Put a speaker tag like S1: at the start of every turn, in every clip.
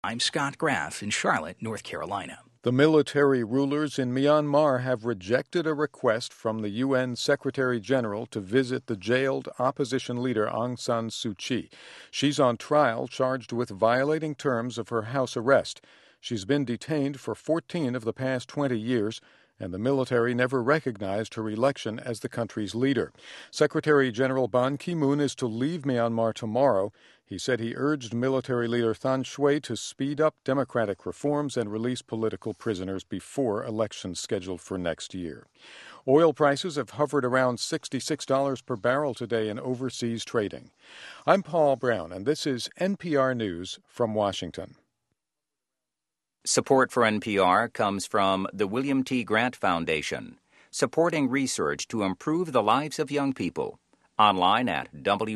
S1: I'm Scott Graff in Charlotte, North Carolina.
S2: The military rulers in Myanmar have rejected a request from the UN Secretary-General to visit the jailed opposition leader Aung San Suu Kyi. She's on trial, charged with violating terms of her house arrest. She's been detained for 14 of the past 20 years, and the military never recognized her election as the country's leader. Secretary-General Ban Ki-moon is to leave Myanmar tomorrow. He said he urged military leader Than Shwe to speed up democratic reforms and release political prisoners before elections scheduled for next year. Oil prices have hovered around $66 per barrel today in overseas trading. I'm Paul Brown, and this is NPR News from Washington.
S3: Support for NPR comes from the William T. Grant Foundation, supporting research to improve the lives of young people. Online at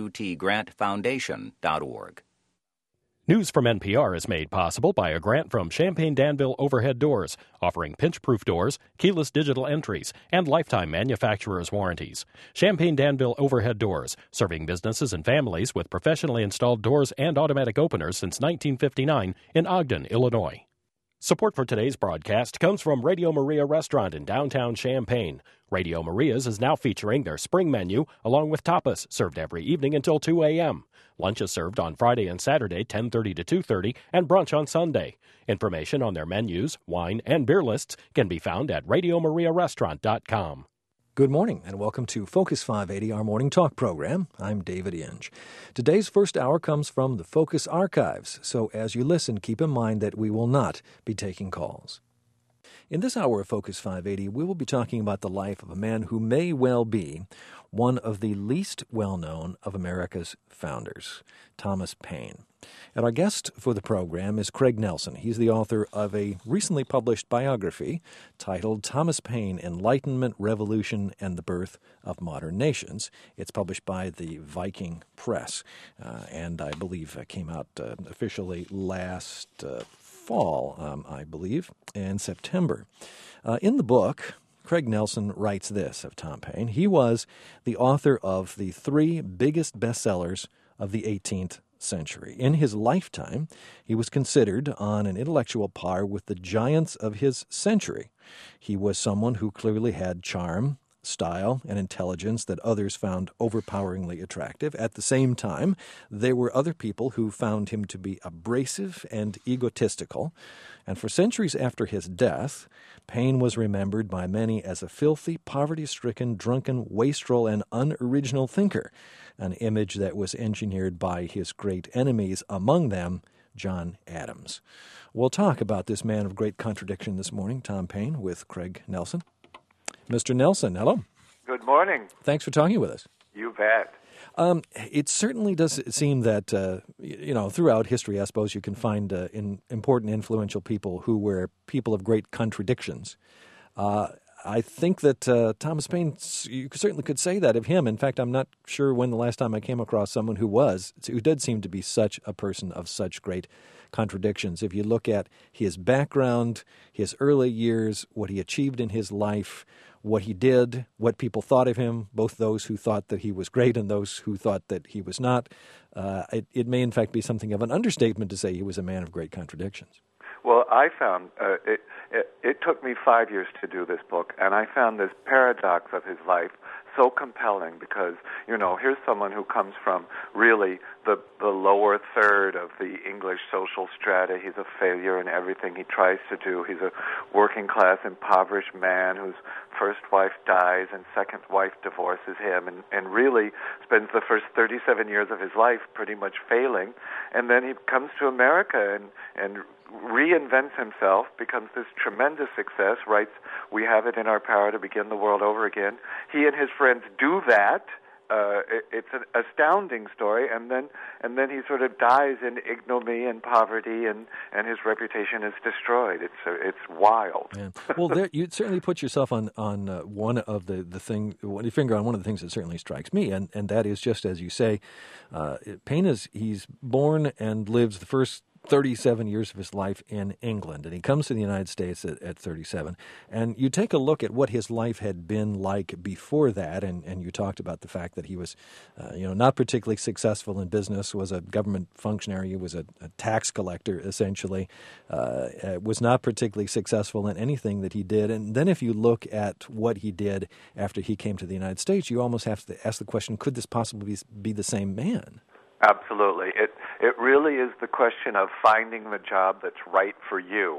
S3: wtgrantfoundation.org.
S4: News from NPR is made possible by a grant from Champaign Danville Overhead Doors, offering pinch-proof doors, keyless digital entries, and lifetime manufacturer's warranties. Champaign Danville Overhead Doors, serving businesses and families with professionally installed doors and automatic openers since 1959 in Ogden, Illinois. Support for today's broadcast comes from Radio Maria Restaurant in downtown Champaign. Radio Maria's is now featuring their spring menu along with tapas served every evening until 2 a.m. Lunch is served on Friday and Saturday 10:30 to 2:30 and brunch on Sunday. Information on their menus, wine, and beer lists can be found at radiomariarestaurant.com.
S5: Good morning, and welcome to Focus 580, our morning talk program. I'm David Inge. Today's first hour comes from the Focus Archives, so as you listen, keep in mind that we will not be taking calls. In this hour of Focus 580, we will be talking about the life of a man who may well be one of the least well-known of America's founders, Thomas Paine. And our guest for the program is Craig Nelson. He's the author of a recently published biography titled Thomas Paine, Enlightenment, Revolution, and the Birth of Modern Nations. It's published by the Viking Press, and I believe came out officially last fall, I believe, in September. In the book, Craig Nelson writes this of Tom Paine. He was the author of the 3 biggest bestsellers of the 18th century. In his lifetime, he was considered on an intellectual par with the giants of his century. He was someone who clearly had charm, style, and intelligence that others found overpoweringly attractive. At the same time, there were other people who found him to be abrasive and egotistical. And for centuries after his death, Paine was remembered by many as a filthy, poverty-stricken, drunken, wastrel, and unoriginal thinker, an image that was engineered by his great enemies, among them John Adams. We'll talk about this man of great contradiction this morning, Tom Paine, with Craig Nelson. Mr. Nelson, hello.
S6: Good morning.
S5: Thanks for talking with us.
S6: You bet.
S5: It certainly does seem that, throughout history, I suppose you can find important, influential people who were people of great contradictions. I think that Thomas Paine, you certainly could say that of him. In fact, I'm not sure when the last time I came across someone who did seem to be such a person of such great contradictions. If you look at his background, his early years, what he achieved in his life, what he did, what people thought of him, both those who thought that he was great and those who thought that he was not, it may in fact be something of an understatement to say he was a man of great contradictions.
S6: Well, I found it took me 5 years to do this book, and I found this paradox of his life so compelling because, here's someone who comes from really the lower third of the English social strata. He's a failure in everything he tries to do. He's a working class, impoverished man whose first wife dies and second wife divorces him and really spends the first 37 years of his life pretty much failing. And then he comes to America and reinvents himself, becomes this tremendous success, writes, "We have it in our power to begin the world over again." He and his friends do that. It's an astounding story, and then he sort of dies in ignominy and poverty, and his reputation is destroyed. It's wild.
S5: Yeah. Well, you certainly put yourself on one of the thing, your finger on one of the things that certainly strikes me, and that is just as you say, Paine he's born and lives the first 37 years of his life in England, and he comes to the United States at 37. And you take a look at what his life had been like before that, and you talked about the fact that he was, not particularly successful in business, was a government functionary, he was a tax collector, essentially, was not particularly successful in anything that he did. And then if you look at what he did after he came to the United States, you almost have to ask the question, could this possibly be the same man?
S6: Absolutely. It really is the question of finding the job that's right for you,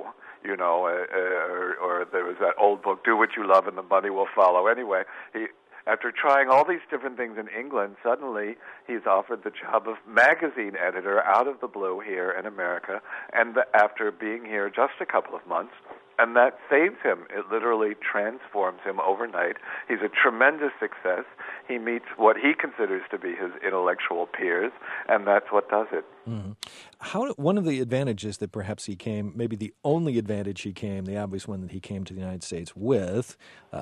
S6: or there was that old book, Do What You Love and the Money Will Follow. Anyway, after trying all these different things in England, suddenly he's offered the job of magazine editor out of the blue here in America, and after being here just a couple of months, and that saves him. It literally transforms him overnight. He's a tremendous success. He meets what he considers to be his intellectual peers, and that's what does it. Mm-hmm.
S5: One of the advantages that perhaps he came, maybe the only advantage he came, the obvious one that he came to the United States with,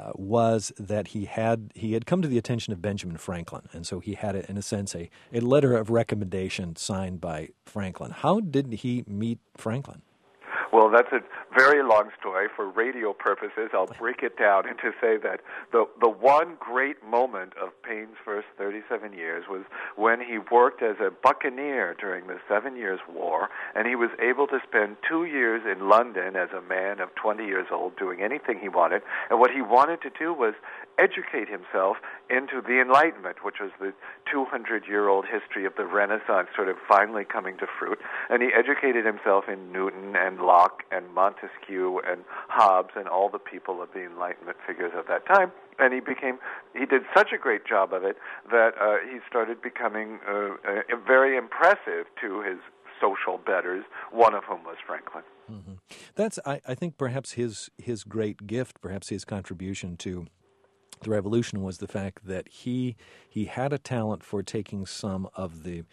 S5: was that he had come to the attention of Benjamin Franklin, and so he had, in a sense, a letter of recommendation signed by Franklin. How did he meet Franklin?
S6: Well, that's a very long story. For radio purposes, I'll break it down and to say that the one great moment of Paine's first 37 years was when he worked as a buccaneer during the 7 Years' War, and he was able to spend 2 years in London as a man of 20 years old doing anything he wanted. And what he wanted to do was educate himself into the Enlightenment, which was the 200-year-old history of the Renaissance sort of finally coming to fruit. And he educated himself in Newton and Locke and Montesquieu and Hobbes and all the people of the Enlightenment figures of that time. And he did such a great job of it that he started becoming very impressive to his social betters, one of whom was Franklin.
S5: Mm-hmm. That's, I think, perhaps his great gift, perhaps his contribution to the Revolution was the fact that he had a talent for taking some of the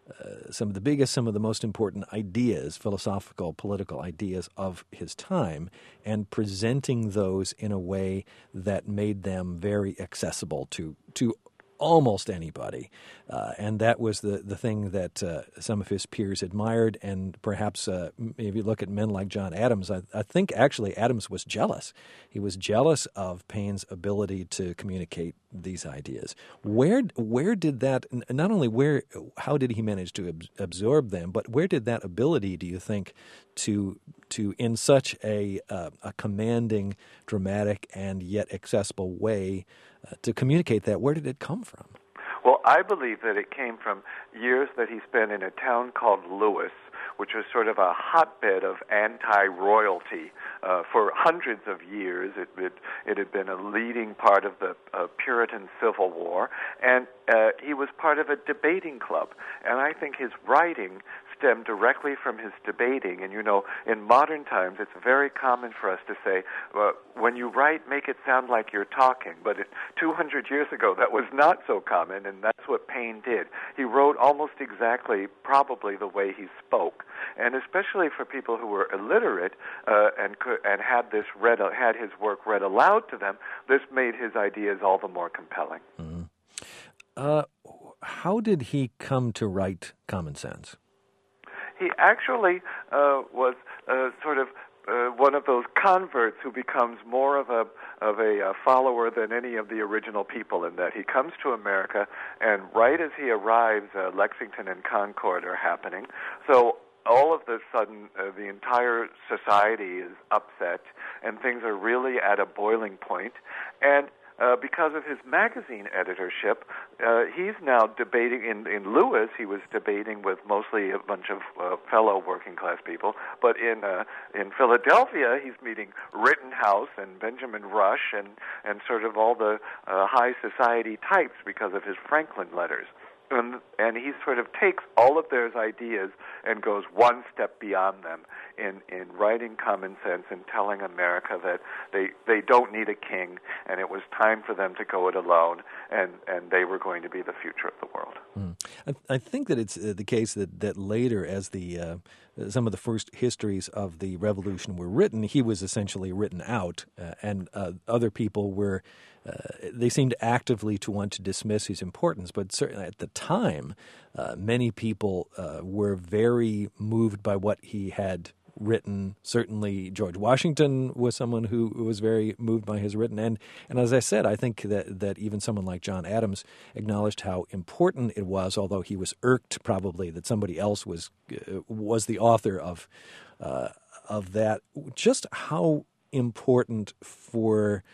S5: biggest, some of the most important ideas, philosophical, political ideas of his time, and presenting those in a way that made them very accessible to almost anybody. And that was the thing that some of his peers admired, and perhaps if you look at men like John Adams, I think actually Adams was jealous. He was jealous of Paine's ability to communicate these ideas. Where did that, not only how did he manage to absorb them, but where did that ability, do you think, to in such a commanding, dramatic, and yet accessible way to communicate that, where did it come from?
S6: Well, I believe that it came from years that he spent in a town called Lewis, which was sort of a hotbed of anti-royalty. For hundreds of years, it had been a leading part of the Puritan Civil War, and he was part of a debating club. And I think his writing stemmed directly from his debating. And, in modern times, it's very common for us to say, when you write, make it sound like you're talking. But 200 years ago, that was not so common, and that's what Paine did. He wrote almost exactly, probably the way he spoke. And especially for people who were illiterate and had his work read aloud to them, this made his ideas all the more compelling.
S5: Mm-hmm. How did he come to write Common Sense?
S6: He actually was sort of one of those converts who becomes more of a follower than any of the original people, in that he comes to America, and right as he arrives, Lexington and Concord are happening. So all of a sudden, the entire society is upset, and things are really at a boiling point. And because of his magazine editorship, he's now debating in Lewis. He was debating with mostly a bunch of fellow working-class people, but in Philadelphia, he's meeting Rittenhouse and Benjamin Rush and sort of all the high society types because of his Franklin letters. And he sort of takes all of their ideas and goes one step beyond them in writing Common Sense and telling America that they don't need a king, and it was time for them to go it alone, and they were going to be the future of the world.
S5: I think that it's the case that later, as the some of the first histories of the revolution were written, he was essentially written out, and other people were, they seemed actively to want to dismiss his importance. But certainly at the time, many people were very moved by what he had written. Certainly George Washington was someone who was very moved by his written. And as I said, I think that even someone like John Adams acknowledged how important it was, although he was irked probably that somebody else was the author of that. Just how important for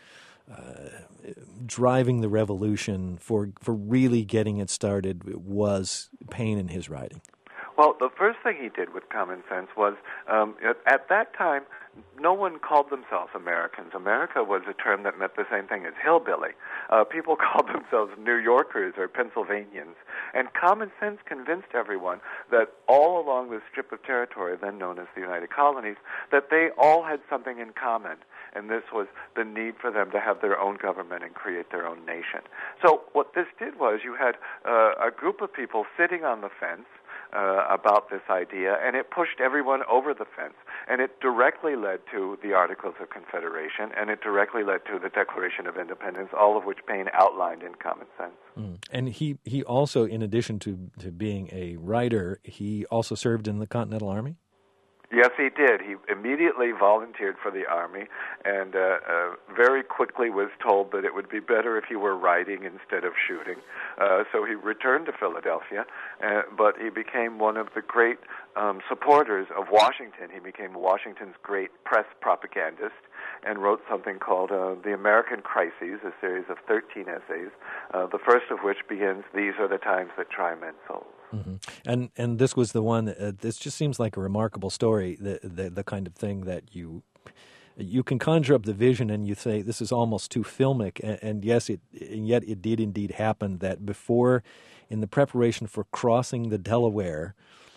S5: driving the revolution, for really getting it started, was Paine in his writing.
S6: Well, the first thing he did with Common Sense was, at that time, no one called themselves Americans. America was a term that meant the same thing as hillbilly. People called themselves New Yorkers or Pennsylvanians. And Common Sense convinced everyone that all along this strip of territory, then known as the United Colonies, that they all had something in common. And this was the need for them to have their own government and create their own nation. So what this did was you had a group of people sitting on the fence about this idea, and it pushed everyone over the fence. And it directly led to the Articles of Confederation, and it directly led to the Declaration of Independence, all of which Paine outlined in Common Sense.
S5: And he also, in addition to being a writer, he also served in the Continental Army?
S6: Yes, he did. He immediately volunteered for the Army and very quickly was told that it would be better if he were writing instead of shooting. So he returned to Philadelphia, but he became one of the great supporters of Washington. He became Washington's great press propagandist and wrote something called The American Crises, a series of 13 essays, the first of which begins, "These are the times that try men's souls."
S5: Mm-hmm. And this was the one. This just seems like a remarkable story. The kind of thing that you can conjure up the vision, and you say this is almost too filmic. And yes, yet it did indeed happen. That before, in the preparation for crossing the Delaware,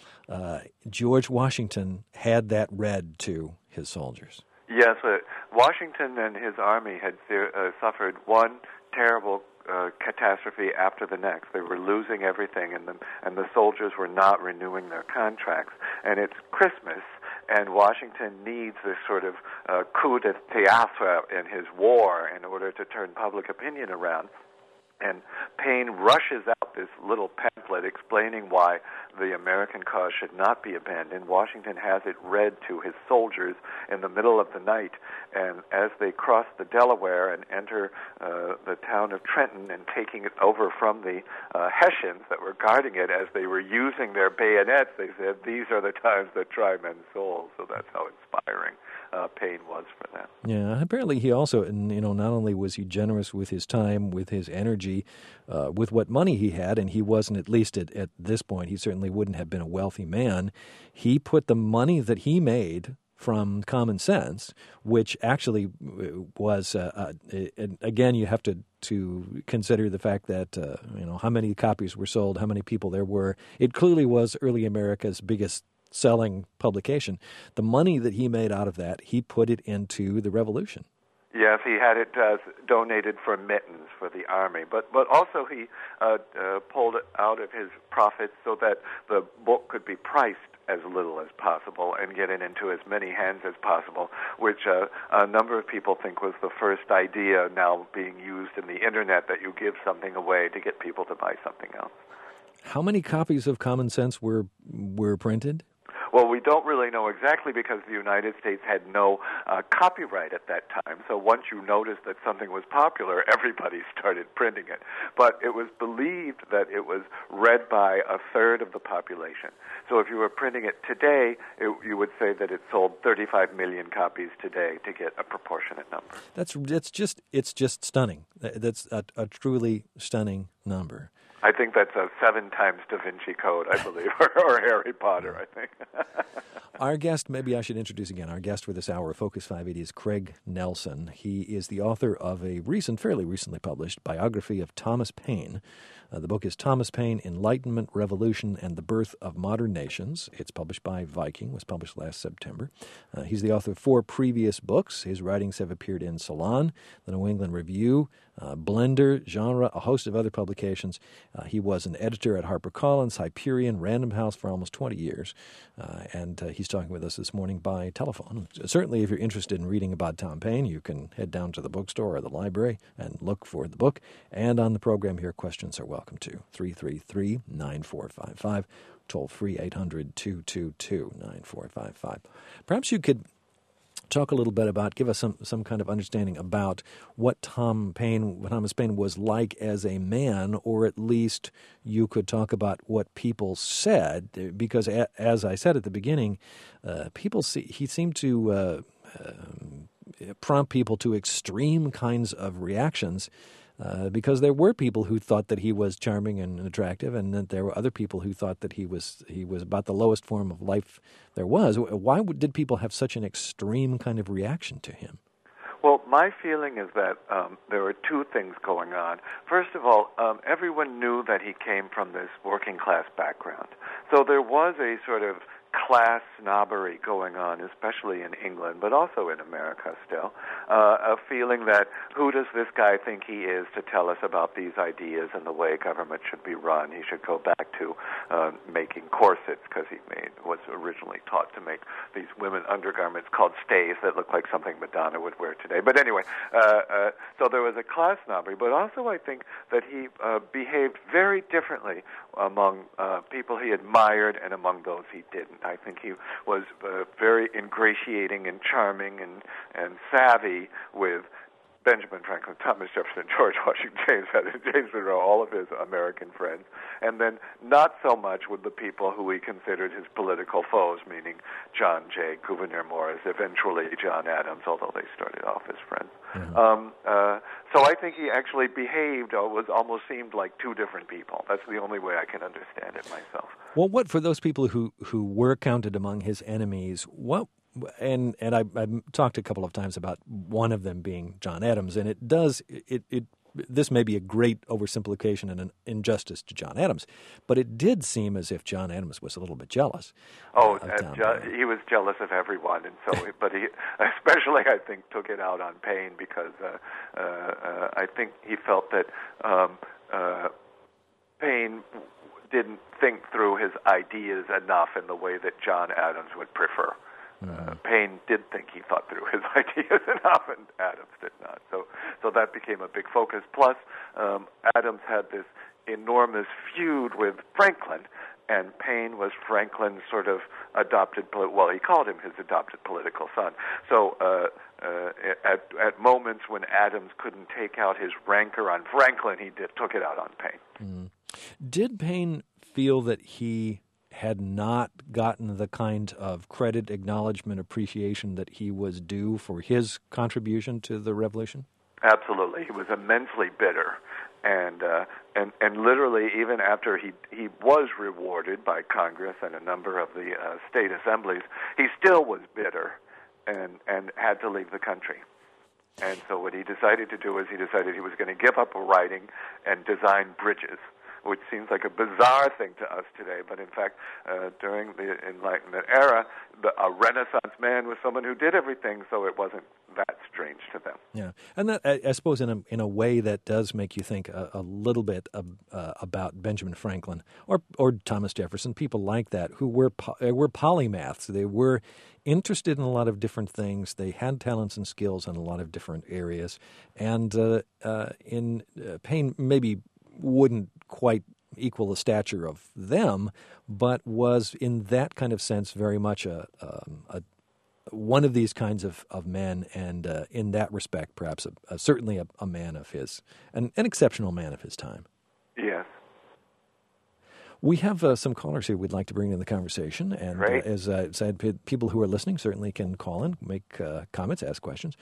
S5: George Washington had that read to his soldiers.
S6: Yes, Washington and his army had suffered one terrible catastrophe after the next. They were losing everything, and the soldiers were not renewing their contracts. And it's Christmas, and Washington needs this sort of coup de théâtre in his war in order to turn public opinion around. And Paine rushes out this little pamphlet explaining why the American cause should not be abandoned. Washington has it read to his soldiers in the middle of the night, and as they cross the Delaware and enter the town of Trenton and taking it over from the Hessians that were guarding it, as they were using their bayonets, they said, "These are the times that try men's souls." So that's how inspiring Paine was for them.
S5: Yeah, apparently he also, not only was he generous with his time, with his energy, with what money he had, and he wasn't, at least at this point, he certainly wouldn't have been a wealthy man. He put the money that he made from Common Sense, which actually was, again, you have to consider the fact that, how many copies were sold, how many people there were. It clearly was early America's biggest selling publication. The money that he made out of that, he put it into the revolution.
S6: Yes, he had it donated for mittens for the army, but also he pulled it out of his profits so that the book could be priced as little as possible and get it into as many hands as possible, which a number of people think was the first idea now being used in the Internet, that you give something away to get people to buy something else.
S5: How many copies of Common Sense were printed?
S6: Well, we don't really know exactly because the United States had no copyright at that time. So once you noticed that something was popular, everybody started printing it. But it was believed that it was read by a third of the population. So if you were printing it today, you would say that it sold 35 million copies today to get a proportionate number.
S5: It's just stunning. That's a truly stunning number.
S6: I think that's a 7 times Da Vinci Code, I believe, or Harry Potter, I think.
S5: Our guest, maybe I should introduce again, our guest for this hour of Focus 580 is Craig Nelson. He is the author of a fairly recently published biography of Thomas Paine. The book is Thomas Paine, Enlightenment, Revolution, and the Birth of Modern Nations. It's published by Viking, was published last September. He's the author of 4 previous books. His writings have appeared in Salon, the New England Review, Blender, Genre, a host of other publications. He was an editor at HarperCollins, Hyperion, Random House for almost 20 years, and he's talking with us this morning by telephone. Certainly, if you're interested in reading about Tom Paine, you can head down to the bookstore or the library and look for the book. And on the program here, questions are welcome too. 333-9455, toll-free 800-222-9455. Perhaps you could talk a little bit about, give us some kind of understanding about what Thomas Paine was like as a man, or at least you could talk about what people said, because as I said at the beginning, he seemed to prompt people to extreme kinds of reactions. Because there were people who thought that he was charming and attractive, and that there were other people who thought that he was about the lowest form of life there was. Why did people have such an extreme kind of reaction to him?
S6: Well, my feeling is that there were two things going on. First of all, everyone knew that he came from this working class background. So there was a sort of class snobbery going on, especially in England, but also in America still, a feeling that who does this guy think he is to tell us about these ideas and the way government should be run? He should go back to making corsets, because he was originally taught to make these women undergarments called stays that look like something Madonna would wear today. But anyway, so there was a class snobbery, but also I think that he behaved very differently among people he admired and among those he didn't. I think he was very ingratiating and charming and savvy with Benjamin Franklin, Thomas Jefferson, George Washington, James Monroe, all of his American friends, and then not so much with the people who he considered his political foes, meaning John Jay, Gouverneur Morris, eventually John Adams, although they started off as friends. Mm-hmm. So I think he actually behaved, almost seemed like two different people. That's the only way I can understand it myself.
S5: Well, what for those people who were counted among his enemies, what? And I've talked a couple of times about one of them being John Adams, and this may be a great oversimplification and an injustice to John Adams, but it did seem as if John Adams was a little bit jealous.
S6: He was jealous of everyone, and so, but he especially, I think, took it out on Paine, because I think he felt that Paine didn't think through his ideas enough in the way that John Adams would prefer. Paine did think he thought through his ideas enough, and Adams did not. So that became a big focus. Plus, Adams had this enormous feud with Franklin, and Paine was Franklin's sort of adopted, he called him his adopted political son. So at moments when Adams couldn't take out his rancor on Franklin, he took it out on Paine.
S5: Did Paine feel that he had not gotten the kind of credit, acknowledgement, appreciation that he was due for his contribution to the revolution?
S6: Absolutely. He was immensely bitter. And literally, even after he was rewarded by Congress and a number of the state assemblies, he still was bitter and had to leave the country. And so what he decided to do is he decided he was going to give up writing and design bridges, which seems like a bizarre thing to us today, but in fact, during the Enlightenment era, a Renaissance man was someone who did everything, so it wasn't that strange to them.
S5: Yeah, and that, I suppose in a way that does make you think a little bit about Benjamin Franklin or Thomas Jefferson, people like that who were polymaths. They were interested in a lot of different things. They had talents and skills in a lot of different areas, and in Paine maybe wouldn't quite equal the stature of them, but was in that kind of sense very much a one of these kinds of men, and in that respect perhaps certainly a man of his, an exceptional man of his time.
S6: Yes.
S5: We have some callers here we'd like to bring in the conversation, and as I said, people who are listening certainly can call in, make comments, ask questions.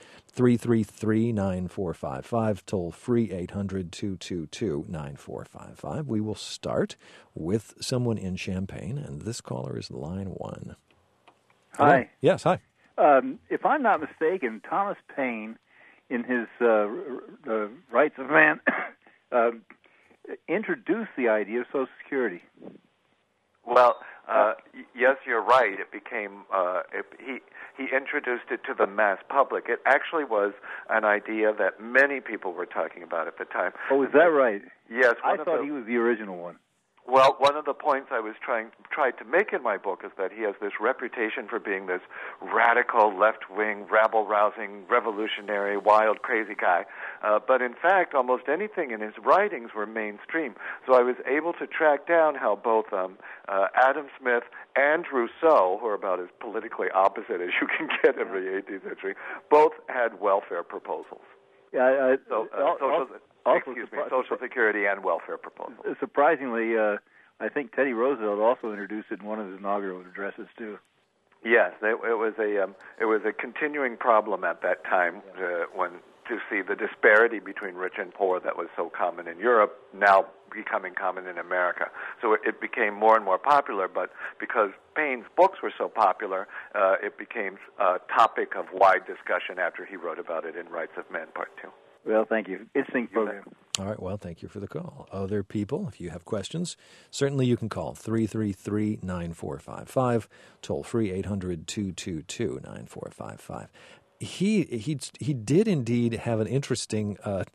S5: 333-9455, toll free 800-222-9455. We will start with someone in Champaign, and this caller is line 1.
S7: Hi.
S5: Hello? Yes, hi.
S7: If I'm not mistaken, Thomas Paine, in his Rights of Man, introduced the idea of Social Security.
S6: Well, yes, you're right. It became he introduced it to the mass public. It actually was an idea that many people were talking about at the time.
S7: Oh, is that right?
S6: Yes.
S7: I thought he was the original one.
S6: Well, one of the points I was tried to make in my book is that he has this reputation for being this radical, left-wing, rabble-rousing, revolutionary, wild, crazy guy. But in fact, almost anything in his writings were mainstream. So I was able to track down how both Adam Smith and Rousseau, who are about as politically opposite as you can get in the 18th century, both had welfare proposals.
S7: Yeah,
S6: Social Security and welfare proposals.
S7: Surprisingly, I think Teddy Roosevelt also introduced it in one of his inaugural addresses too.
S6: Yes, it was a continuing problem at that time when to see the disparity between rich and poor that was so common in Europe now becoming common in America. So it became more and more popular, but because Paine's books were so popular, it became a topic of wide discussion after he wrote about it in Rights of Men, Part 2.
S7: Well, thank you. Interesting program.
S5: All right, well, thank you for the call. Other people, if you have questions, certainly you can call 333-9455, toll free 800-222-9455. He did indeed have an interesting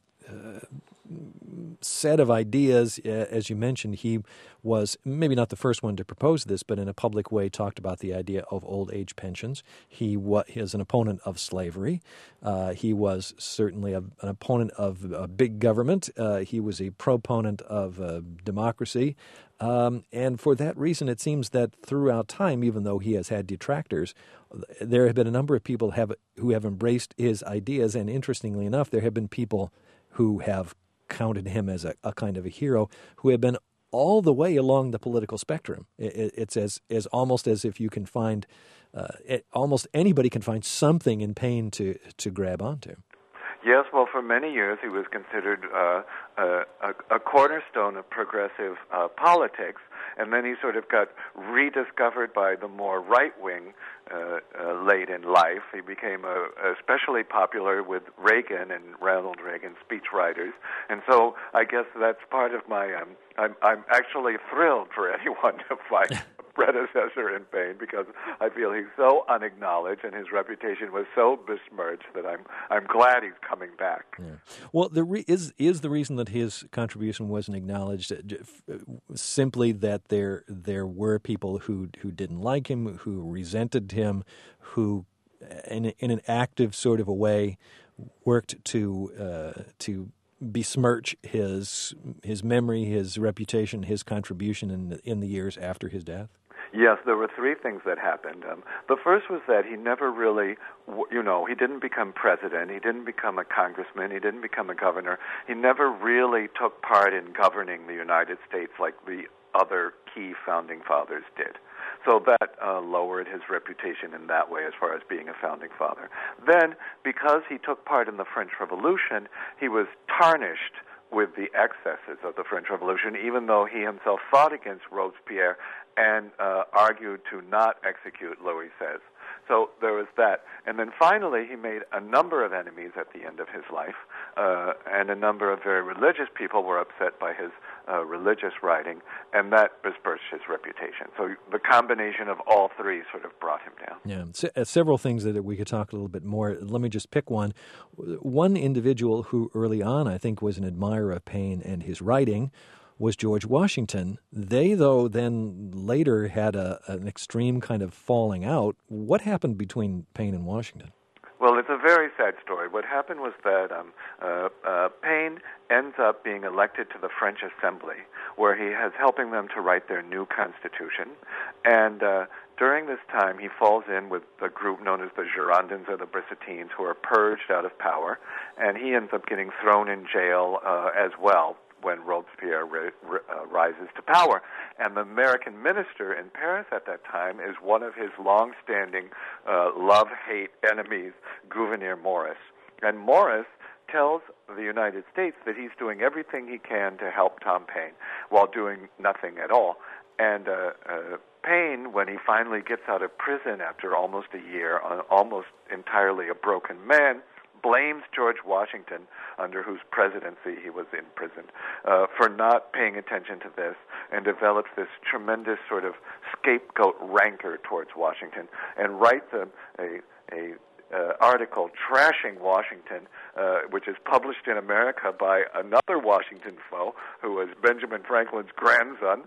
S5: set of ideas. As you mentioned, he was maybe not the first one to propose this, but in a public way talked about the idea of old age pensions. He is an opponent of slavery. He was certainly an opponent of big government. He was a proponent of democracy. And for that reason, it seems that throughout time, even though he has had detractors, there have been a number of people who have embraced his ideas. And interestingly enough, there have been people who have counted him as a kind of a hero, who have been all the way along the political spectrum. It's as almost as if you can find, almost anybody can find something in Paine to grab onto.
S6: Yes, well, for many years he was considered a cornerstone of progressive politics, and then he sort of got rediscovered by the more right-wing late in life. He became especially popular with Reagan and Ronald Reagan speechwriters, and so I guess that's part of my. I'm actually thrilled for anyone to find a predecessor in Paine because I feel he's so unacknowledged and his reputation was so besmirched that I'm glad he's coming back.
S5: Yeah. Well, is the reason that his contribution wasn't acknowledged simply that there were people who didn't like him, who resented him, who in an active sort of a way worked to besmirch his memory, his reputation, his contribution in the years after his death?
S6: Yes, there were three things that happened. The first was that he never really, he didn't become president, he didn't become a congressman, he didn't become a governor. He never really took part in governing the United States like the other key founding fathers did. So that lowered his reputation in that way as far as being a founding father. Then, because he took part in the French Revolution, he was tarnished with the excesses of the French Revolution, even though he himself fought against Robespierre and argued to not execute Louis XVI. So there was that. And then finally, he made a number of enemies at the end of his life, and a number of very religious people were upset by his religious writing, and that dispersed his reputation. So the combination of all three sort of brought him down.
S5: Yeah, several things that we could talk a little bit more. Let me just pick one. One individual who early on I think was an admirer of Paine and his writing was George Washington. They, though, then later had an extreme kind of falling out. What happened between Paine and Washington?
S6: Well, it's a very sad story. What happened was that Paine ends up being elected to the French Assembly, where he is helping them to write their new constitution. And during this time, he falls in with a group known as the Girondins or the Brissotines, who are purged out of power, and he ends up getting thrown in jail as well when Robespierre rises to power. And the American minister in Paris at that time is one of his long-standing love-hate enemies, Gouverneur Morris. And Morris tells the United States that he's doing everything he can to help Tom Paine while doing nothing at all. And Paine, when he finally gets out of prison after almost a year, almost entirely a broken man, blames George Washington, under whose presidency he was imprisoned, for not paying attention to this, and develops this tremendous sort of scapegoat rancor towards Washington, and writes a article trashing Washington, which is published in America by another Washington foe, who was Benjamin Franklin's grandson,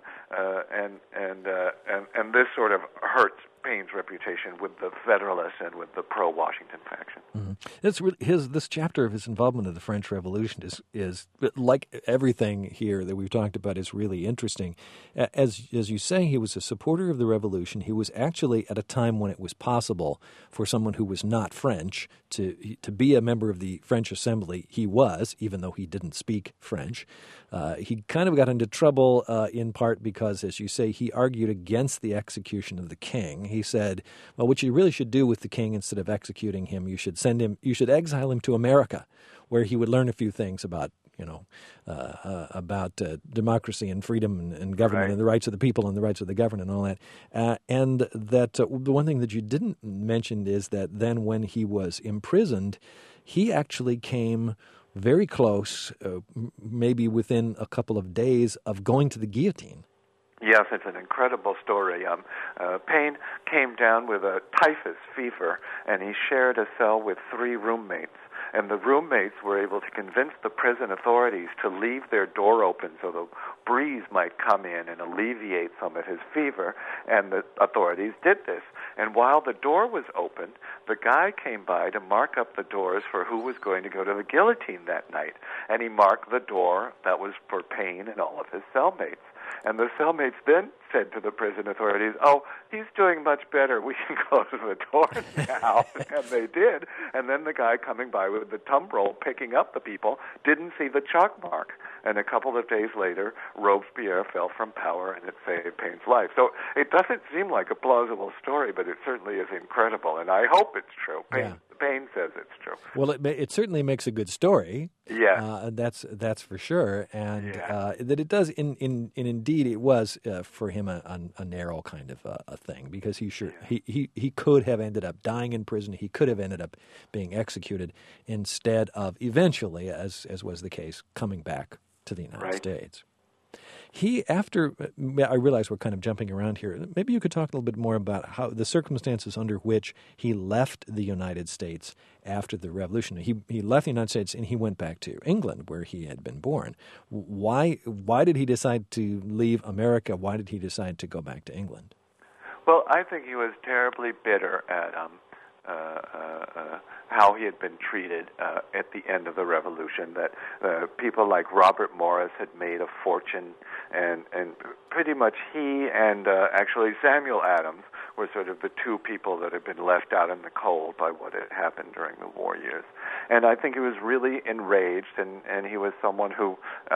S6: and this sort of hurts Paine's reputation with the Federalists and with the pro-Washington faction.
S5: Mm-hmm. It's really, this chapter of his involvement in the French Revolution is like everything here that we've talked about, is really interesting. As you say, he was a supporter of the revolution. He was actually at a time when it was possible for someone who was not French to be a member of the French Assembly. He was, even though he didn't speak French. He kind of got into trouble in part because, as you say, he argued against the execution of the king. He said, well, what you really should do with the king, instead of executing him, you should exile him to America, where he would learn a few things about democracy and freedom and government, right, and the rights of the people and the rights of the governed and all that. And that the one thing that you didn't mention is that then when he was imprisoned, he actually came very close, maybe within a couple of days, of going to the guillotine.
S6: Yes, it's an incredible story. Paine came down with a typhus fever, and he shared a cell with 3 roommates. And the roommates were able to convince the prison authorities to leave their door open so the breeze might come in and alleviate some of his fever, and the authorities did this. And while the door was open, the guy came by to mark up the doors for who was going to go to the guillotine that night. And he marked the door that was for Paine and all of his cellmates. And the cellmates then said to the prison authorities, oh, he's doing much better. We can close the door now. And they did. And then the guy coming by with the tumbrel picking up the people didn't see the chalk mark. And a couple of days later, Robespierre fell from power, and it saved Paine's life. So it doesn't seem like a plausible story, but it certainly is incredible. And I hope it's true. Paine says it's true.
S5: Well, it certainly makes a good story.
S6: Yeah,
S5: that's for sure, and that it does. Indeed, it was for him a narrow kind of a thing, because he could have ended up dying in prison. He could have ended up being executed instead of eventually, as was the case, coming back to the United States. I realize we're kind of jumping around here. Maybe you could talk a little bit more about how the circumstances under which he left the United States after the Revolution. He left the United States and he went back to England, where he had been born. Why did he decide to leave America? Why did he decide to go back to England?
S6: Well, I think he was terribly bitter at how he had been treated at the end of the Revolution, that people like Robert Morris had made a fortune, and pretty much he and actually Samuel Adams were sort of the 2 people that had been left out in the cold by what had happened during the war years. And I think he was really enraged, and he was someone who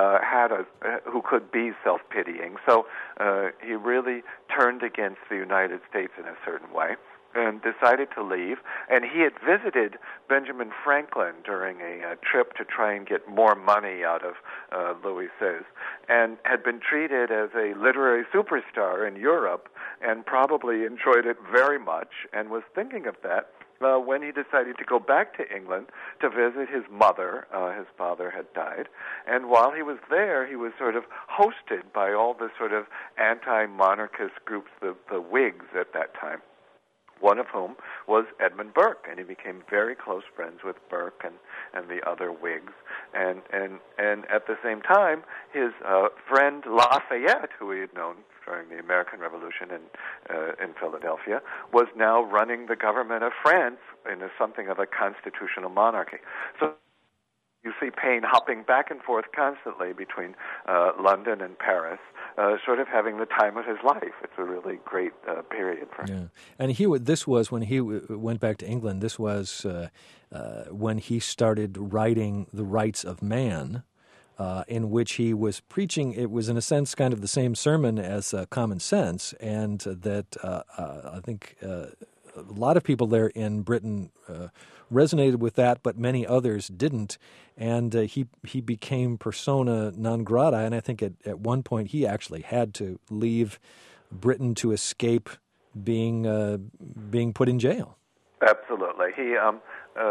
S6: who could be self-pitying. So he really turned against the United States in a certain way and decided to leave. And he had visited Benjamin Franklin during a trip to try and get more money out of Louis XVI, and had been treated as a literary superstar in Europe, and probably enjoyed it very much, and was thinking of that when he decided to go back to England to visit his mother. His father had died. And while he was there, he was sort of hosted by all the sort of anti-monarchist groups, the Whigs at that time, one of whom was Edmund Burke, and he became very close friends with Burke and the other Whigs. And at the same time, his friend Lafayette, who he had known during the American Revolution in Philadelphia, was now running the government of France in something of a constitutional monarchy. So you see Paine hopping back and forth constantly between London and Paris, sort of having the time of his life. It's a really great period for him.
S5: Yeah. And this was when he went back to England. This was when he started writing The Rights of Man, in which he was preaching. It was, in a sense, kind of the same sermon as Common Sense, and that I think a lot of people there in Britain resonated with that, but many others didn't. And he became persona non grata, and I think at one point he actually had to leave Britain to escape being put in jail.
S6: Absolutely. He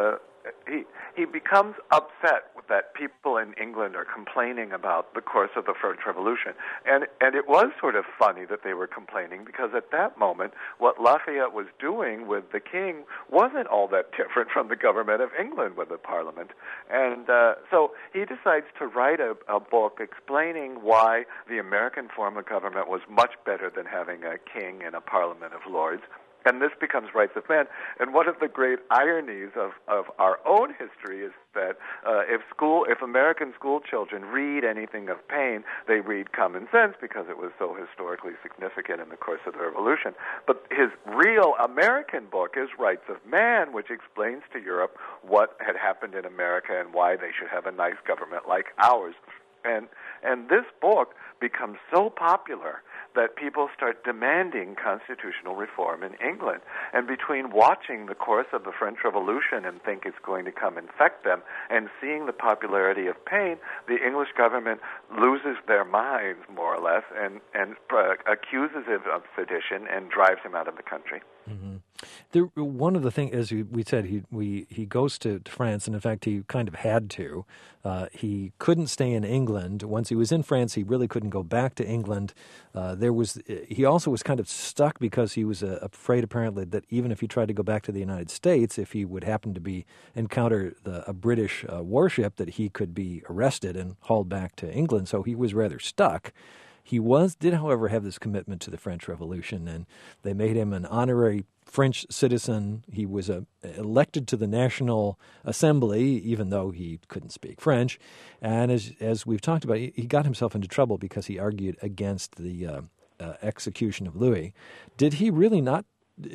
S6: he becomes upset that people in England are complaining about the course of the French Revolution. And it was sort of funny that they were complaining, because at that moment, what Lafayette was doing with the king wasn't all that different from the government of England with the Parliament. And so he decides to write a book explaining why the American form of government was much better than having a king and a Parliament of Lords. And this becomes Rights of Man. And one of the great ironies of our own history is that if American school children read anything of Paine, they read Common Sense because it was so historically significant in the course of the Revolution. But his real American book is Rights of Man, which explains to Europe what had happened in America and why they should have a nice government like ours. And this book becomes so popular that people start demanding constitutional reform in England. And between watching the course of the French Revolution and think it's going to come infect them, and seeing the popularity of Paine, the English government loses their minds, more or less, and accuses him of sedition and drives him out of the country.
S5: Mm-hmm. One of the things, as we said, he goes to France, and in fact he kind of had to. He couldn't stay in England. Once he was in France, he really couldn't go back to England. He also was kind of stuck because he was afraid, apparently, that even if he tried to go back to the United States, if he would happen to encounter a British warship, that he could be arrested and hauled back to England. So he was rather stuck. He did, however, have this commitment to the French Revolution, and they made him an honorary French citizen. He was elected to the National Assembly, even though he couldn't speak French. And as we've talked about, he got himself into trouble because he argued against the execution of Louis. Did he really not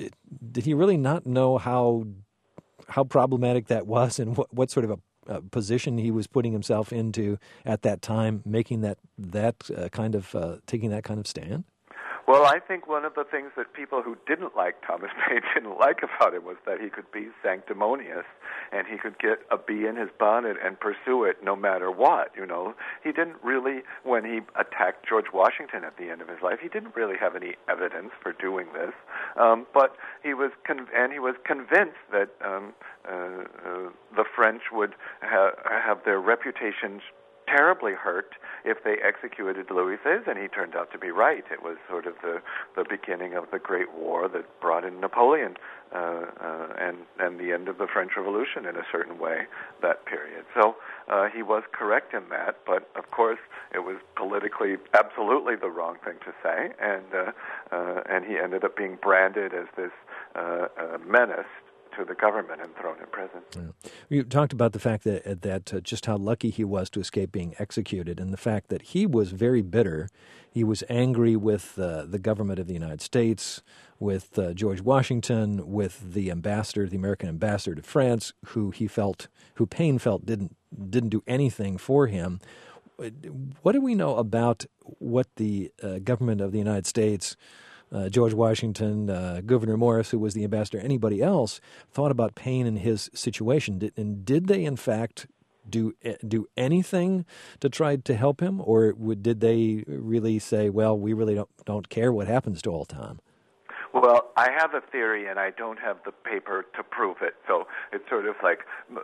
S5: know how problematic that was, and what sort of a position he was putting himself into at that time, making taking that kind of stand?
S6: Well, I think one of the things that people who didn't like Thomas Paine didn't like about him was that he could be sanctimonious, and he could get a bee in his bonnet and pursue it no matter what. He didn't really, when he attacked George Washington at the end of his life, he didn't really have any evidence for doing this. But he was convinced that the French would have their reputations terribly hurt if they executed Louis XVI, and he turned out to be right. It was sort of the beginning of the Great War that brought in Napoleon and the end of the French Revolution in a certain way, that period. So he was correct in that, but of course it was politically absolutely the wrong thing to say, and he ended up being branded as this menace to the government and thrown in prison.
S5: Yeah. You talked about the fact that just how lucky he was to escape being executed, and the fact that he was very bitter. He was angry with the government of the United States, with George Washington, with the American ambassador to France, who Paine felt didn't do anything for him. What do we know about what the government of the United States, George Washington, Gouverneur Morris, who was the ambassador, anybody else, thought about Paine and his situation? Did they, in fact, do anything to try to help him, or did they really say, well, we really don't care what happens to old Tom?
S6: Well, I have a theory, and I don't have the paper to prove it, so it's sort of like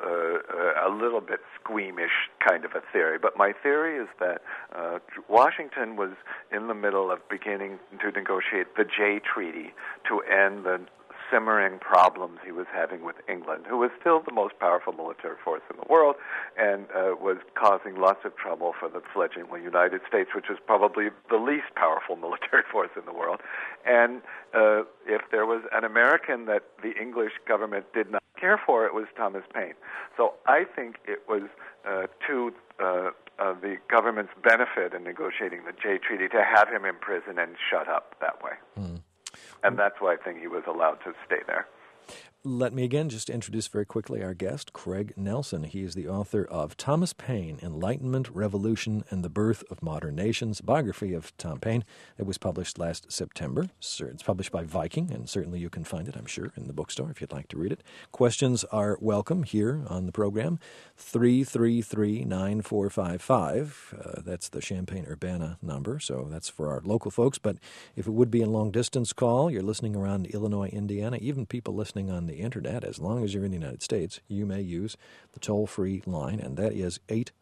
S6: a little bit squeamish kind of a theory. But my theory is that Washington was in the middle of beginning to negotiate the Jay Treaty to end the simmering problems he was having with England, who was still the most powerful military force in the world, and was causing lots of trouble for the fledgling United States, which is probably the least powerful military force in the world. And if there was an American that the English government did not care for, it was Thomas Paine. So I think it was to the government's benefit in negotiating the Jay Treaty to have him in prison and shut up that way. Mm. And that's why I think he was allowed to stay there.
S5: Let me again just introduce very quickly our guest, Craig Nelson. He is the author of Thomas Paine, Enlightenment, Revolution, and the Birth of Modern Nations, biography of Tom Paine. It was published last September. It's published by Viking, and certainly you can find it, I'm sure, in the bookstore if you'd like to read it. Questions are welcome here on the program. 333-9455. That's the Champaign-Urbana number, so that's for our local folks. But if it would be a long-distance call, you're listening around Illinois, Indiana, even people listening on the the Internet, as long as you're in the United States, you may use the toll-free line, and that is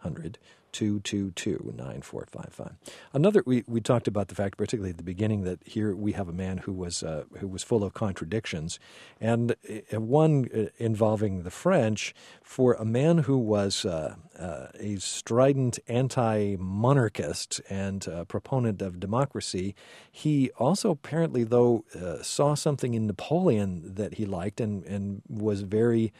S5: 800-222-9455. Another, we talked about the fact, particularly at the beginning, that here we have a man who was full of contradictions, and one involving the French. For a man who was a strident anti-monarchist and proponent of democracy, he also apparently, though, saw something in Napoleon that he liked and was very.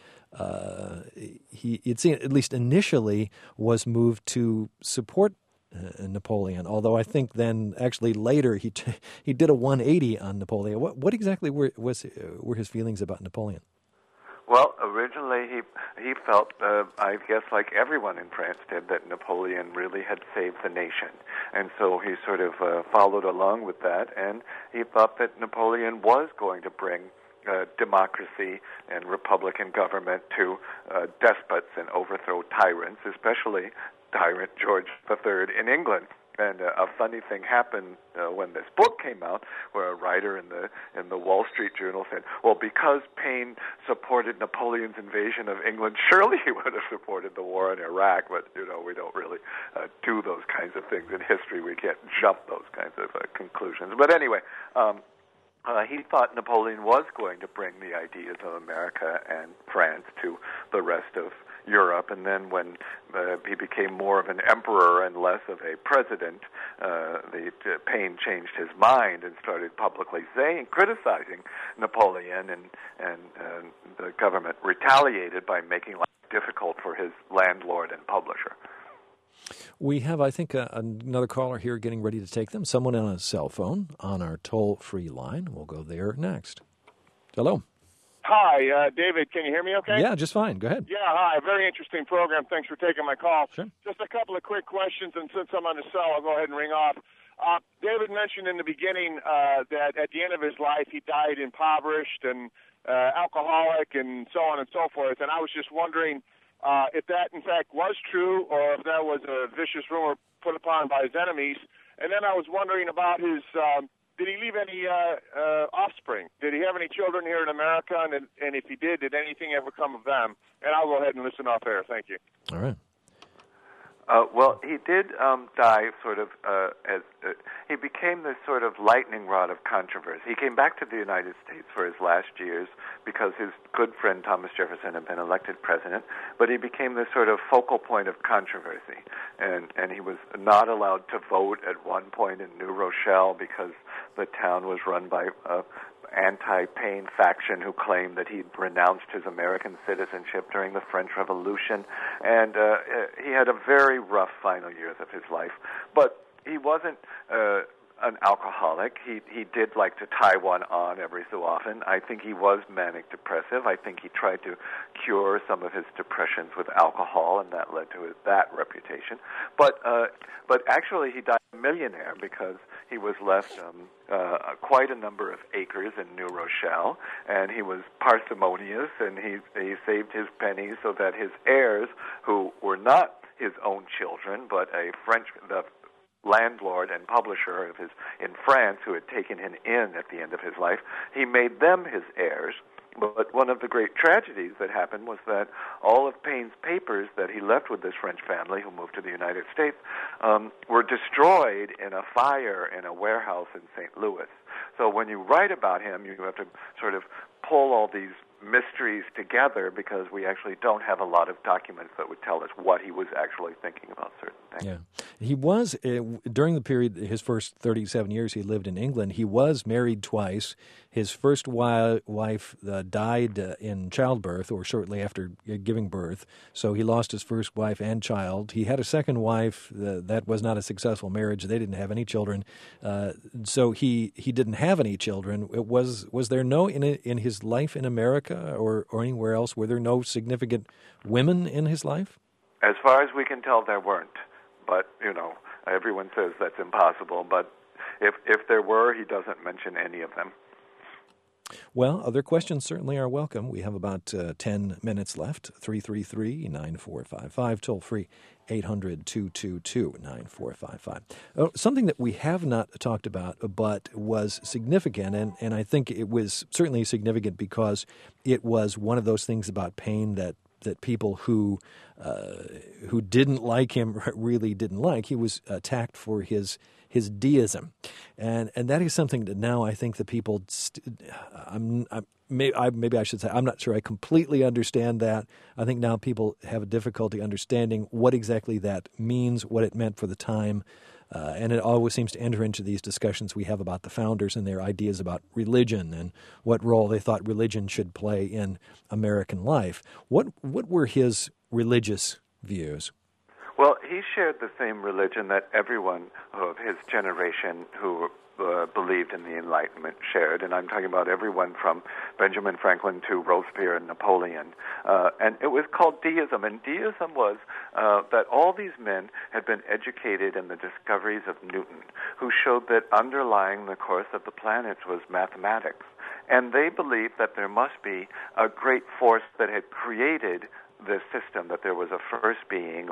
S5: It at least initially, was moved to support Napoleon. Although I think then, actually later, he did a 180 on Napoleon. What exactly were his feelings about Napoleon?
S6: Well, originally he felt, I guess like everyone in France did, that Napoleon really had saved the nation. And so he sort of followed along with that, and he thought that Napoleon was going to bring democracy and republican government to despots and overthrow tyrants, especially tyrant George III in England. And a funny thing happened when this book came out, where a writer in the Wall Street Journal said, "Well, because Paine supported Napoleon's invasion of England, surely he would have supported the war in Iraq." But we don't really do those kinds of things in history. We can't jump those kinds of conclusions. But anyway. He thought Napoleon was going to bring the ideas of America and France to the rest of Europe, and then when he became more of an emperor and less of a president, Paine changed his mind and started publicly criticizing Napoleon, and the government retaliated by making life difficult for his landlord and publisher.
S5: We have, I think, another caller here getting ready to take them. Someone on a cell phone on our toll-free line. We'll go there next. Hello.
S8: Hi, David. Can you hear me okay?
S5: Yeah, just fine. Go ahead.
S8: Yeah, hi. Very interesting program. Thanks for taking my call.
S5: Sure.
S8: Just a couple of quick questions, and since I'm on the cell, I'll go ahead and ring off. David mentioned in the beginning that at the end of his life, he died impoverished and alcoholic and so on and so forth, and I was just wondering if that, in fact, was true, or if that was a vicious rumor put upon by his enemies. And then I was wondering about his, did he leave any offspring? Did he have any children here in America? And if he did anything ever come of them? And I'll go ahead and listen off air. Thank you.
S5: All right.
S6: Well, he did die sort of as he became this sort of lightning rod of controversy. He came back to the United States for his last years because his good friend Thomas Jefferson had been elected president, but he became this sort of focal point of controversy. And he was not allowed to vote at one point in New Rochelle because the town was run by anti-Paine faction who claimed that he'd renounced his American citizenship during the French Revolution, and he had a very rough final years of his life. But he wasn't an alcoholic. He did like to tie one on every so often. I think he was manic depressive. I think he tried to cure some of his depressions with alcohol, and that led to that reputation. But actually, he died a millionaire because he was left quite a number of acres in New Rochelle, and he was parsimonious, and he saved his pennies so that his heirs, who were not his own children, but the landlord and publisher of his in France, who had taken him in at the end of his life, he made them his heirs. But one of the great tragedies that happened was that all of Paine's papers that he left with this French family who moved to the United States were destroyed in a fire in a warehouse in St. Louis. So when you write about him, you have to sort of pull all these mysteries together because we actually don't have a lot of documents that would tell us what he was actually thinking about certain things.
S5: Yeah. He was, during the period, his first 37 years he lived in England, he was married twice. His first wife died in childbirth or shortly after giving birth, so he lost his first wife and child. He had a second wife. That was not a successful marriage. They didn't have any children, so he didn't have any children. Was there no, in his life in America or anywhere else, were there no significant women in his life?
S6: As far as we can tell, there weren't. But, everyone says that's impossible. But if there were, he doesn't mention any of them.
S5: Well, other questions certainly are welcome. We have about 10 minutes left. 333-9455, toll free 800-222-9455. Something that we have not talked about but was significant, and I think it was certainly significant because it was one of those things about Paine that people who didn't like him really didn't like. He was attacked for his deism, and that is something that now I think the people. Maybe I should say I'm not sure I completely understand that. I think now people have a difficulty understanding what exactly that means, what it meant for the time. And it always seems to enter into these discussions we have about the founders and their ideas about religion and what role they thought religion should play in American life. What were his religious views?
S6: Well, he shared the same religion that everyone of his generation who believed in the Enlightenment shared, and I'm talking about everyone from Benjamin Franklin to Robespierre and Napoleon. And it was called deism, and deism was that all these men had been educated in the discoveries of Newton, who showed that underlying the course of the planets was mathematics. And they believed that there must be a great force that had created the system, that there was a first being,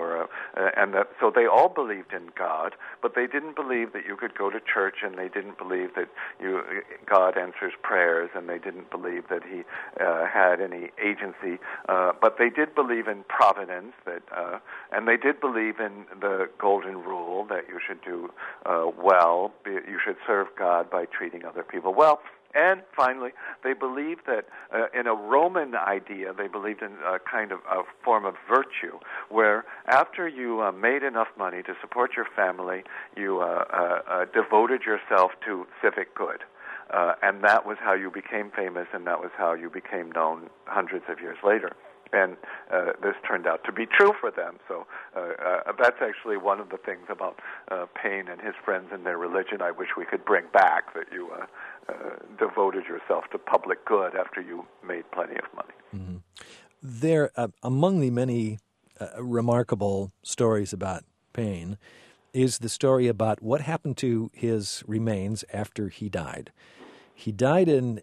S6: so they all believed in God, but they didn't believe that you could go to church, and they didn't believe that God answers prayers, and they didn't believe that he had any agency, but they did believe in providence, and they did believe in the golden rule that you should do well, you should serve God by treating other people well. And finally, they believed that in a Roman idea, they believed in a kind of a form of virtue, where after you made enough money to support your family, you devoted yourself to civic good. And that was how you became famous, and that was how you became known hundreds of years later. And this turned out to be true for them. So that's actually one of the things about Paine and his friends and their religion I wish we could bring back, that you devoted yourself to public good after you made plenty of money.
S5: Mm-hmm. There, among the many remarkable stories about Paine is the story about what happened to his remains after he died. He died in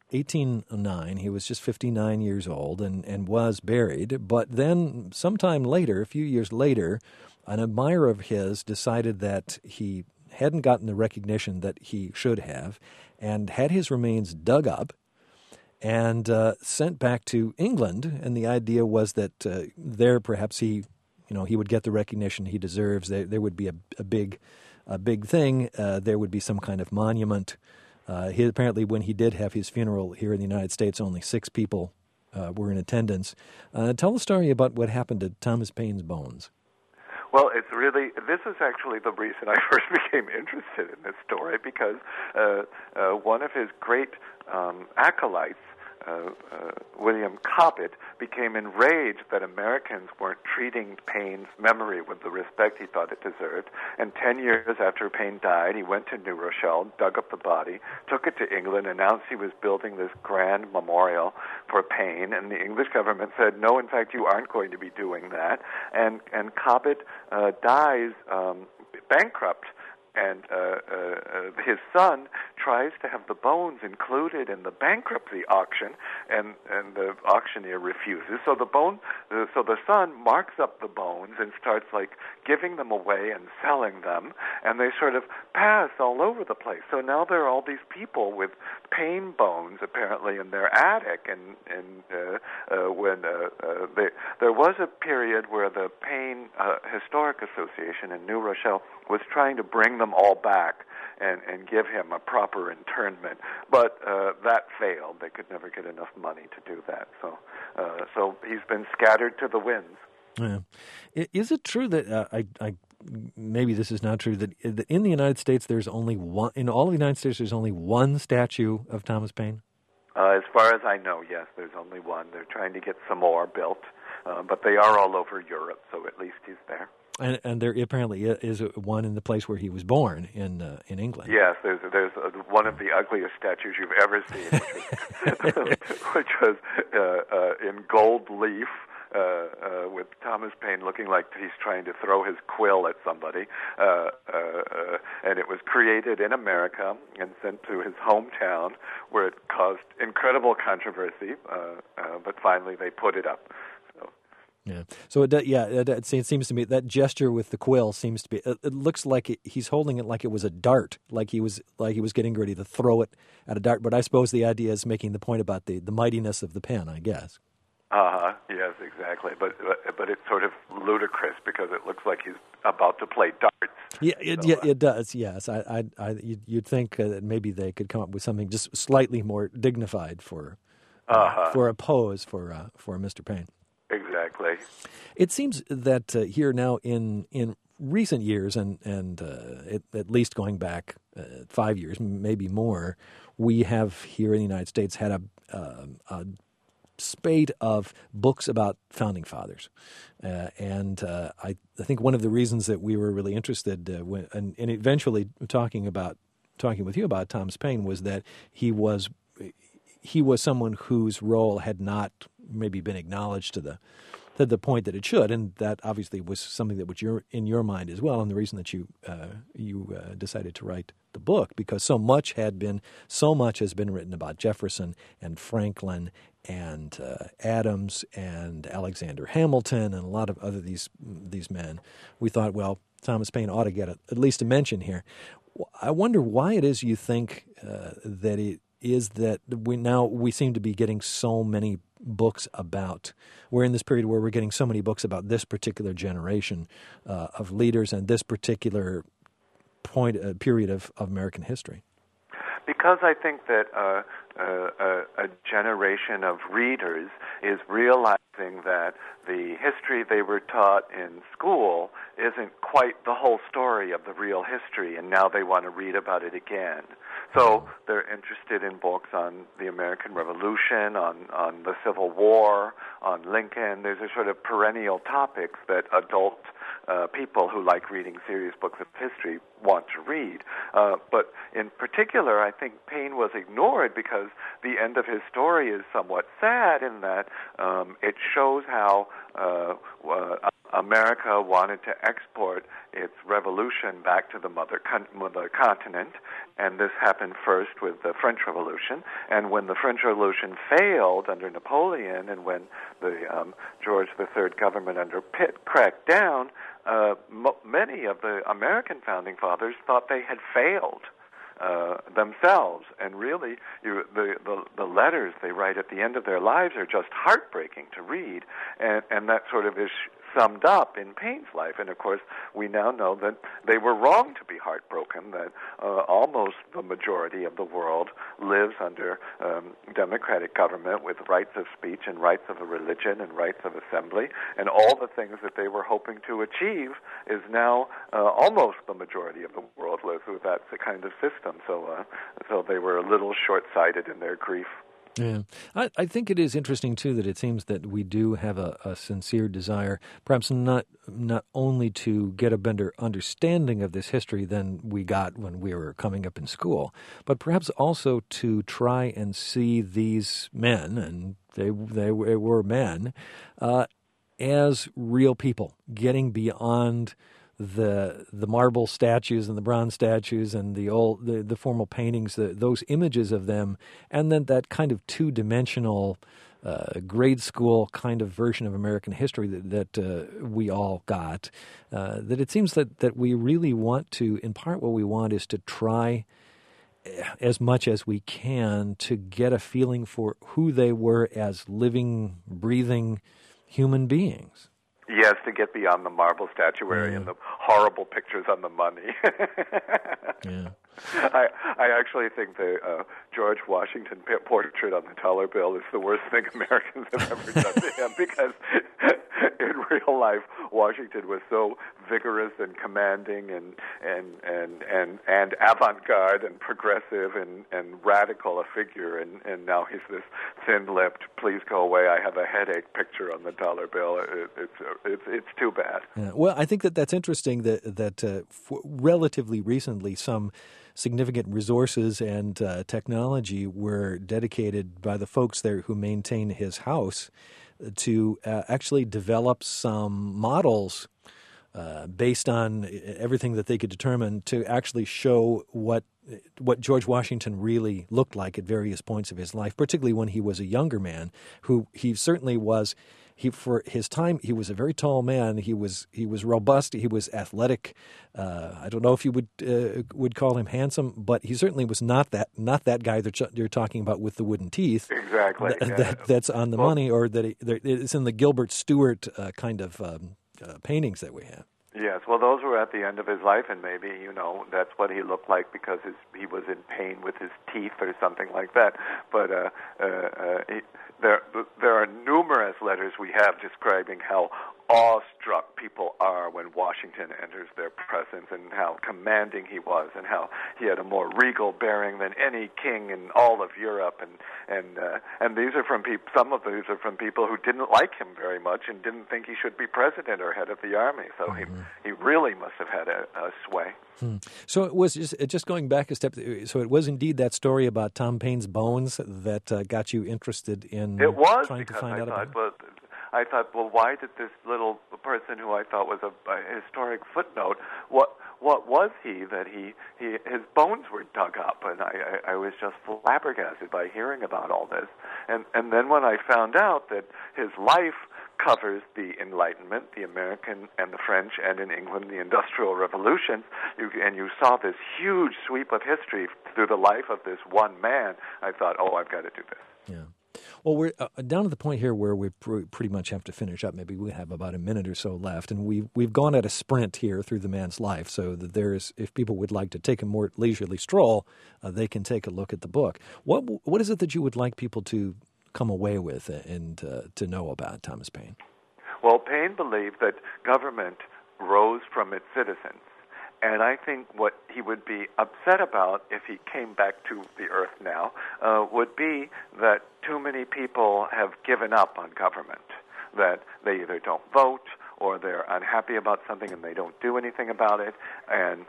S5: 1809. He was just 59 years old and was buried. But then sometime later, a few years later, an admirer of his decided that he hadn't gotten the recognition that he should have and had his remains dug up and sent back to England. And the idea was that there perhaps he would get the recognition he deserves. There would be a big thing. There would be some kind of monument. Apparently, when he did have his funeral here in the United States, only 6 people were in attendance. Tell the story about what happened to Thomas Paine's bones.
S6: Well, this is actually the reason I first became interested in this story, because one of his great acolytes, William Cobbett, became enraged that Americans weren't treating Paine's memory with the respect he thought it deserved. And 10 years after Paine died, he went to New Rochelle, dug up the body, took it to England, announced he was building this grand memorial for Paine, and the English government said, no, in fact, you aren't going to be doing that. And Cobbett dies bankrupt. And his son tries to have the bones included in the bankruptcy auction, and the auctioneer refuses. So the son marks up the bones and starts giving them away and selling them, and they sort of pass all over the place. So now there are all these people with Paine bones apparently in their attic, and when there was a period where the Paine Historic Association in New Rochelle was trying to bring them all back and give him a proper internment, but that failed. They could never get enough money to do that. So he's been scattered to the winds.
S5: Yeah. Is it true that maybe this is not true, that in the United States there's only one, in all of the United States there's only one statue of Thomas Paine?
S6: As far as I know, yes, there's only one. They're trying to get some more built, but they are all over Europe, so at least he's there.
S5: And there apparently is one in the place where he was born in England.
S6: Yes, there's one of the ugliest statues you've ever seen, which was in gold leaf with Thomas Paine looking like he's trying to throw his quill at somebody. And it was created in America and sent to his hometown, where it caused incredible controversy. But finally, they put it up.
S5: Yeah. So it seems to me that gesture with the quill seems to be. It looks like he's holding it like it was a dart, like he was getting ready to throw it at a dart. But I suppose the idea is making the point about the mightiness of the pen, I guess.
S6: Yes, exactly. But it's sort of ludicrous because it looks like he's about to play darts.
S5: It does. Yes, you'd think that maybe they could come up with something just slightly more dignified for a pose for Mr. Paine.
S6: Exactly.
S5: It seems that here now in recent years, and at least going back 5 years, maybe more, we have here in the United States had a spate of books about founding fathers, and I think one of the reasons that we were really interested and eventually talking with you about Thomas Paine was that he was someone whose role had not maybe been acknowledged to the point that it should, and that obviously was something that was in your mind as well, and the reason that you decided to write the book, because so much has been written about Jefferson and Franklin and Adams and Alexander Hamilton and a lot of other these men. We thought, well, Thomas Paine ought to get at least a mention here. I wonder why it is you think that it is that we seem to be getting so many books about. We're in this period where we're getting so many books about this particular generation of leaders and this particular period of American history.
S6: Because I think that a generation of readers is realizing that the history they were taught in school isn't quite the whole story of the real history, and now they want to read about it again. So they're interested in books on the American Revolution, on the Civil War, on Lincoln. There's a sort of perennial topics that adult people who like reading serious books of history want to read. But in particular, I think Paine was ignored because the end of his story is somewhat sad in that it shows how America wanted to export its revolution back to the mother continent, and this happened first with the French Revolution. And when the French Revolution failed under Napoleon, and when the George III government under Pitt cracked down, many of the American founding fathers thought they had failed themselves, and really the letters they write at the end of their lives are just heartbreaking to read, and that sort of is summed up in Paine's life. And of course, we now know that they were wrong to be heartbroken, that almost the majority of the world lives under democratic government with rights of speech and rights of a religion and rights of assembly, and all the things that they were hoping to achieve is now almost the majority of the world lives with that kind of system. So they were a little short-sighted in their grief.
S5: Yeah, I think it is interesting too that it seems that we do have a sincere desire, perhaps not only to get a better understanding of this history than we got when we were coming up in school, but perhaps also to try and see these men, and they were men, as real people, getting beyond the marble statues and the bronze statues and the formal paintings, those images of them, and then that kind of two-dimensional grade school kind of version of American history that we all got. That it seems that we really want to, in part what we want is to try as much as we can to get a feeling for who they were as living, breathing human beings.
S6: Yes, to get beyond the marble statuary and the horrible pictures on the money.
S5: Yeah.
S6: I actually think the George Washington portrait on the dollar bill is the worst thing Americans have ever done to him, because in real life, Washington was so vigorous and commanding and avant-garde and progressive and radical a figure, and now he's this thin-lipped, please go away, I have a headache picture on the dollar bill. It's too bad.
S5: Yeah. Well, I think that's interesting that relatively recently some significant resources and technology were dedicated by the folks there who maintain his house to actually develop some models based on everything that they could determine to actually show what George Washington really looked like at various points of his life, particularly when he was a younger man, who he certainly was. For his time, he was a very tall man. He was robust. He was athletic. I don't know if you would call him handsome, but he certainly was not that guy that you're talking about with the wooden teeth.
S6: Exactly.
S5: That's on the money, or that it's in the Gilbert Stuart kind of paintings that we have.
S6: Yes, well, those were at the end of his life, and maybe, that's what he looked like because he was in pain with his teeth or something like that. But there are numerous letters we have describing how awestruck people are when Washington enters their presence, and how commanding he was, and how he had a more regal bearing than any king in all of Europe, and these are from some of these are from people who didn't like him very much and didn't think he should be president or head of the army. So he really must have had a sway.
S5: So it was just going back a step. So it was indeed that story about Tom Paine's bones that got you interested in trying to find out about it?
S6: I thought, well, why did this little person who I thought was a historic footnote, what was he that his bones were dug up? And I was just flabbergasted by hearing about all this. And then when I found out that his life covers the Enlightenment, the American and the French, and in England, the Industrial Revolution, and you saw this huge sweep of history through the life of this one man, I thought, I've got to do this.
S5: Yeah. Well, we're down to the point here where we pretty much have to finish up. Maybe we have about a minute or so left, and we've gone at a sprint here through the man's life, so that if people would like to take a more leisurely stroll, they can take a look at the book. What is it that you would like people to come away with and to know about Thomas Paine?
S6: Well, Paine believed that government rose from its citizens. And I think what he would be upset about if he came back to the earth now would be that too many people have given up on government, that they either don't vote or they're unhappy about something and they don't do anything about it. And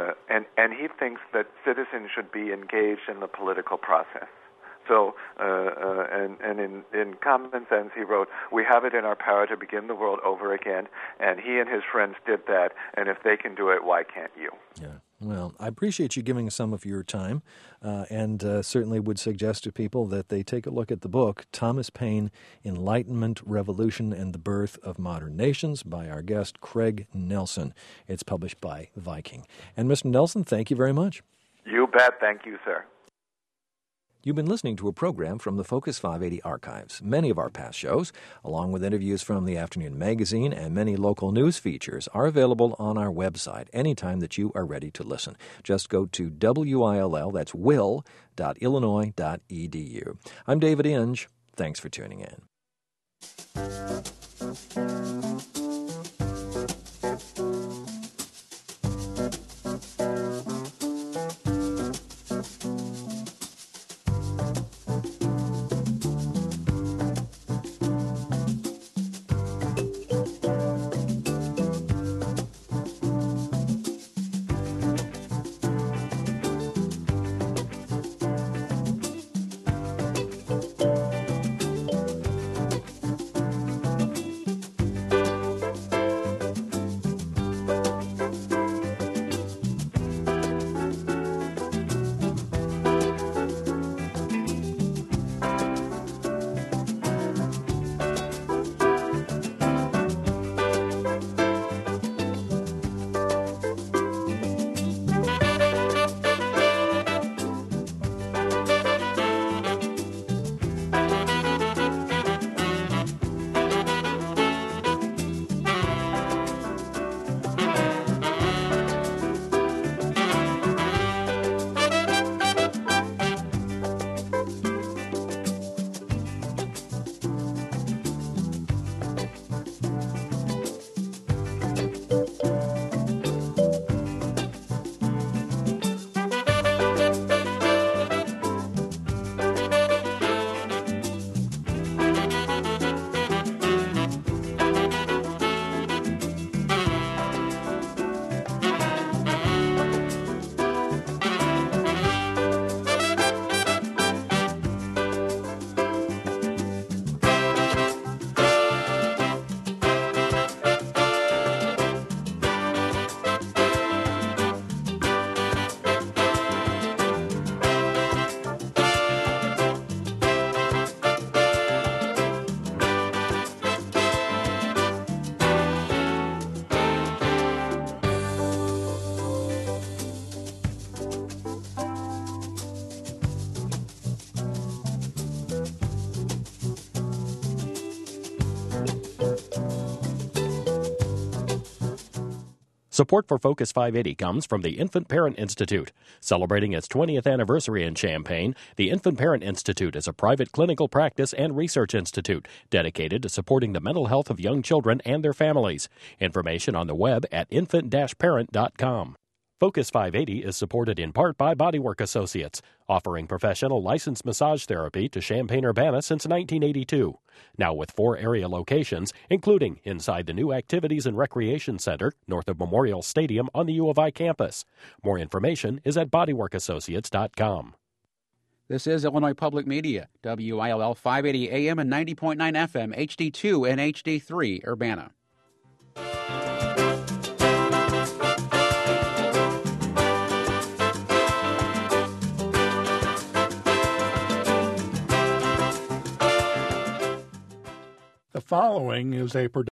S6: he thinks that citizens should be engaged in the political process. So, and in common sense, he wrote, "We have it in our power to begin the world over again," and he and his friends did that, and if they can do it, why can't you?
S5: Yeah. Well, I appreciate you giving some of your time, and certainly would suggest to people that they take a look at the book, Thomas Paine, Enlightenment, Revolution, and the Birth of Modern Nations, by our guest, Craig Nelson. It's published by Viking. And Mr. Nelson, thank you very much.
S6: You bet. Thank you, sir.
S5: You've been listening to a program from the Focus 580 archives. Many of our past shows, along with interviews from the Afternoon Magazine and many local news features, are available on our website anytime that you are ready to listen. Just go to WILL, that's will.illinois.edu. I'm David Inge. Thanks for tuning in.
S4: Support for Focus 580 comes from the Infant Parent Institute. Celebrating its 20th anniversary in Champaign, the Infant Parent Institute is a private clinical practice and research institute dedicated to supporting the mental health of young children and their families. Information on the web at infant-parent.com. Focus 580 is supported in part by Bodywork Associates, offering professional licensed massage therapy to Champaign-Urbana since 1982. Now with 4 area locations, including inside the new Activities and Recreation Center, north of Memorial Stadium on the U of I campus. More information is at bodyworkassociates.com.
S9: This is Illinois Public Media, WILL 580 AM and 90.9 FM, HD2 and HD3, Urbana.
S10: The following is a production